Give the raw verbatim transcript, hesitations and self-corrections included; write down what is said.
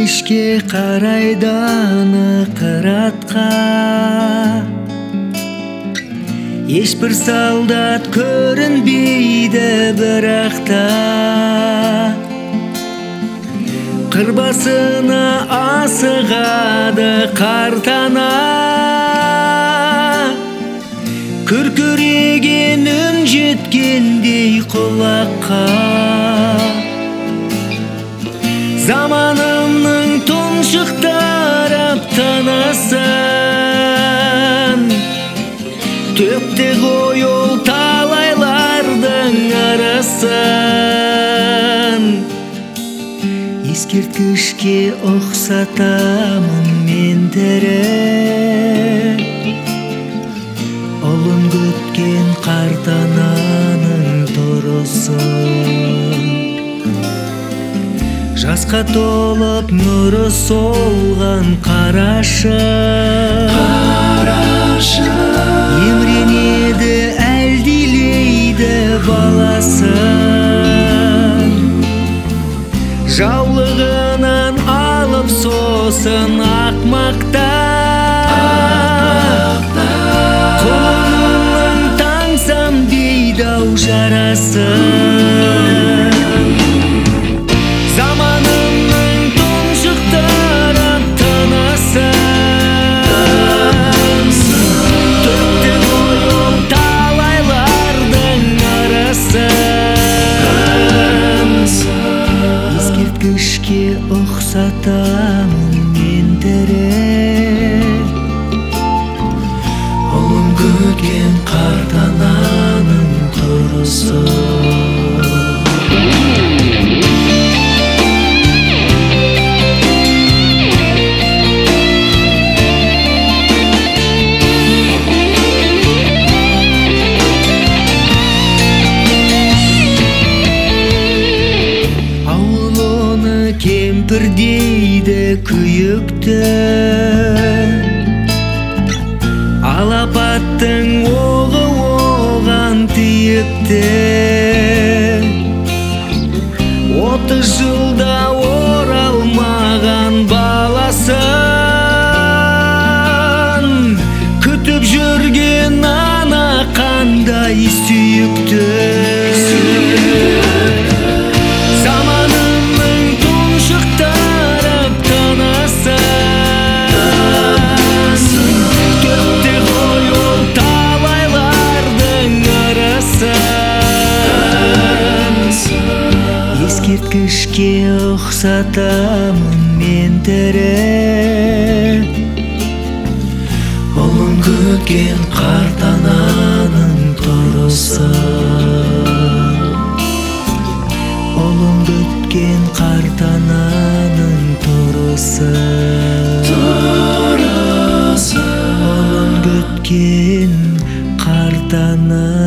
кишке карайды аны кыратка. Эч бир солдат көрүнбейди биракта. Кырбасына асыгады картана. Күркүреген үн жеткендей кулакка. Заманымның тоншықтары аптанасын, төпте коюл талайлардың арасын. Эскерткичке оксатамын мен тере, олун күткөн картананың торосун. Жасқа толып нұры солған қарашы, емренеді әлдилейді баласын. Жаулығынан алып сосын ақмақта, қолынан таңсам дейді ау жарасын. Zamanımның тоншықтары аптанасын, төпте коюл талайлардың арасын. Эскерткичке оксатамын мен тере, олун күткен картананың торосун. Кемпір дейді күйікті, алапаттың оғы оған тиіпті. Отыз жылда оралмаған баласын, күтіп жүрген ана қандай сүйікті. Эскерткичке оксатамын мен тере, олун күткен картананың торосун. Олун күткен картананың торосун. Олун күткен картананың